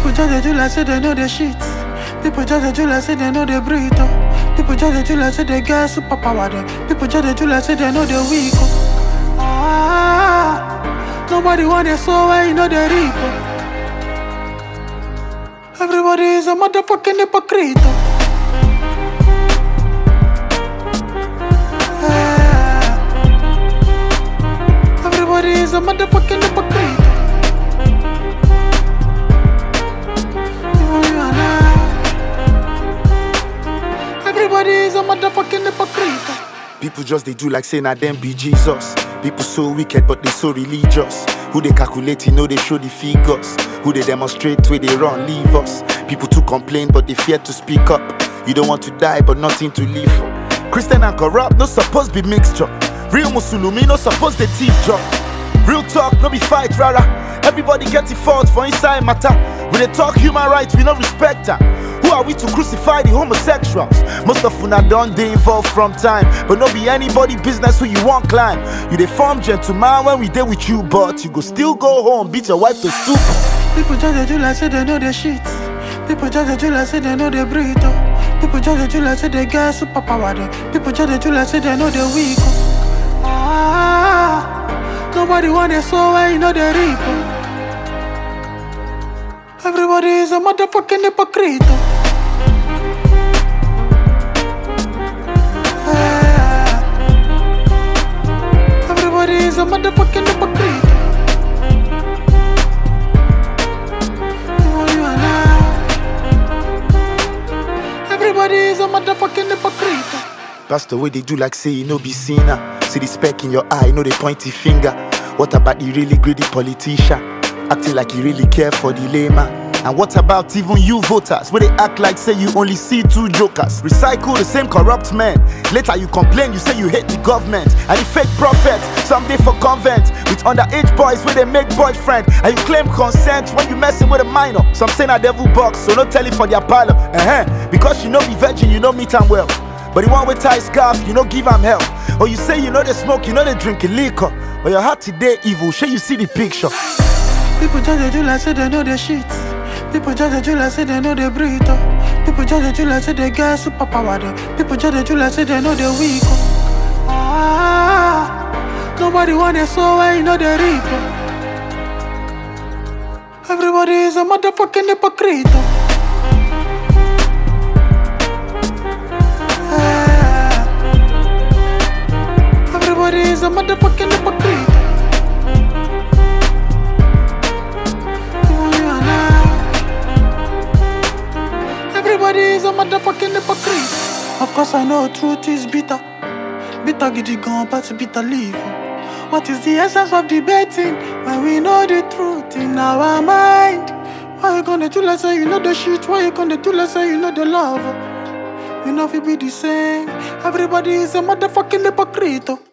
People just dey do like say they know the shit. People just dey do like say they know the breathe. People just dey do like say they get superpower. People just dey do like say they know the weak. Nobody want their soul where you know the reap. Everybody is a motherfucking hypocrite. Everybody is a motherfucking hypocrite. Everybody is a motherfucking hypocrite. People just they do like saying I them be Jesus. People so wicked but they so religious. Who they calculate, you know they show the figures. Who they demonstrate where they run, leave us. People too complain but they fear to speak up. You don't want to die but nothing to live for. Christian and corrupt, no supposed be mixture. Real Musulumi, no supposed the thief job. Real talk, no be fight, rara. Everybody get it fault for inside matter. We they talk human rights, we no respect her. Who are we to crucify the homosexuals? Most of una done they involved from time, but no be anybody business who you want climb. You they form gentleman when we dey with you, but you go still go home, beat your wife to soup. People just dey do like say they know the shit. People just dey do like say they know the breathe. People just dey do like say they get superpower. People just dey do like say they know the weak. Nobody want their soul where you know the reap. Everybody is a motherfucking hypocrite. Everybody is a motherfucking hypocrite. Everybody is a motherfucking hypocrite. That's the way they do like say you know be sinner. See the speck in your eye, know the pointy finger. What about the really greedy politician? Acting like you really care for the layman. And what about even you voters, where they act like say you only see two jokers? Recycle the same corrupt men. Later you complain, you say you hate the government. And the fake prophets, someday for convent. With underage boys where they make boyfriend. And you claim consent when you messing with a minor. Some say na devil box, so no tell it for their parlor. Because you know be virgin, you know meet am well. But the one with tie scarf, you know give am help. Or you say you know they smoke, you know they drink liquor. But your heart today evil, sure you see the picture. People just dey do like say they know the shit. People just dey do like say they know the breathe. People just dey do like say they get superpower. People just dey do like say they know the weak. Nobody want their soul where you know the reap. Everybody is a motherfucking hypocrite. Everybody is a motherfucking hypocrite. Everybody is a motherfucking hypocrite. Of course I know truth is bitter. Bitter giddy gone, but bitter leave. What is the essence of debating when we know the truth in our mind? Why you gonna do like say you know the shit? Why you gonna do like say you know the love? We know we be the same. Everybody is a motherfucking hypocrite.